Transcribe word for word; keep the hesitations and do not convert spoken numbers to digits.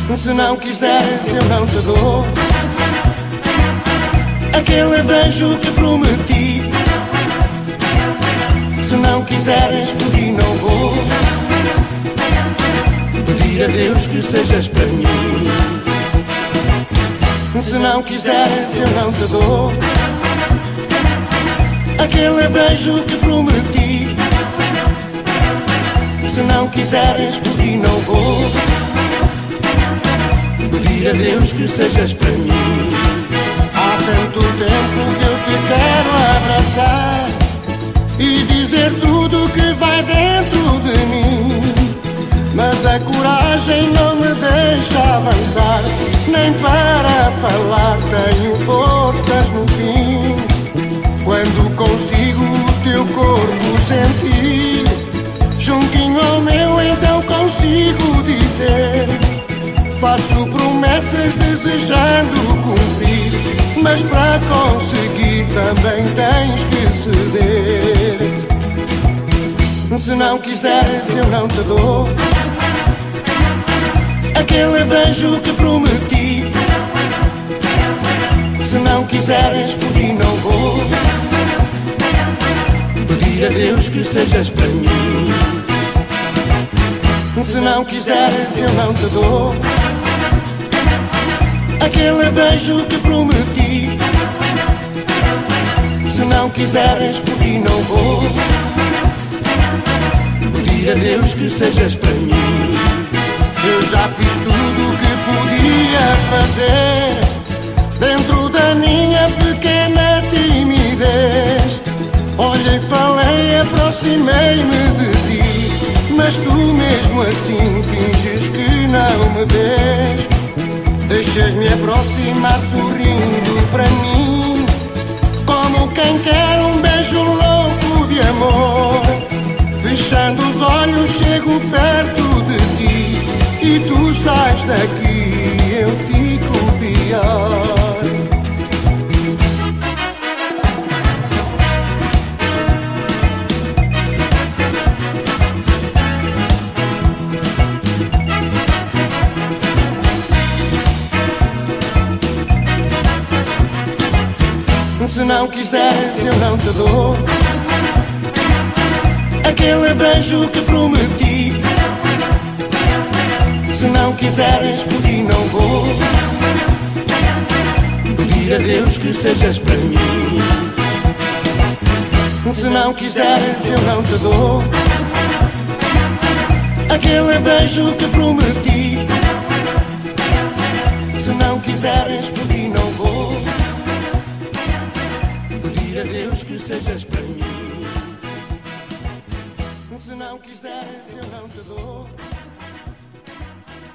Se não quiseres eu não te dou aquele beijo que prometi. Se não quiseres por ti não vou pedir a Deus que sejas para mim. Se não quiseres eu não te dou aquele beijo que prometi. Se não quiseres por ti não vou pedir a Deus que sejas para mim. Há tanto tempo que eu te quero abraçar e dizer tudo que vai dentro de mim, mas a coragem não me deixa avançar, nem para falar tenho forças no fim. Quando consigo o teu corpo sentir juntinho ao meu, então consigo dizer: faço promessas desejando cumprir, mas para conseguir também tens que ceder. Se não quiseres eu não te dou aquele beijo que prometi. Se não quiseres por ti não vou pedir a Deus que sejas para mim. Se não quiseres eu não te dou aquele beijo que prometi. Se não quiseres por ti não vou pedir a Deus que sejas para mim. Eu já fiz tudo o que podia fazer dentro da minha pequena timidez. Olhei, falei, aproximei-me de ti, mas tu mesmo assim finges que não me vês. Deixas-me aproximar sorrindo para mim, como quem quer um beijo louco de amor. Fechando os olhos chego perto de ti e tu sais daqui, eu fico pior. Se não quiseres eu não te dou aquele beijo que prometi. Se não quiseres por ti não vou pedir a Deus que sejas para mim. Se não quiseres eu não te dou aquele beijo que prometi. Se não quiseres por ti não vou pedir a Deus que sejas para mim. Se não quiseres eu não te dou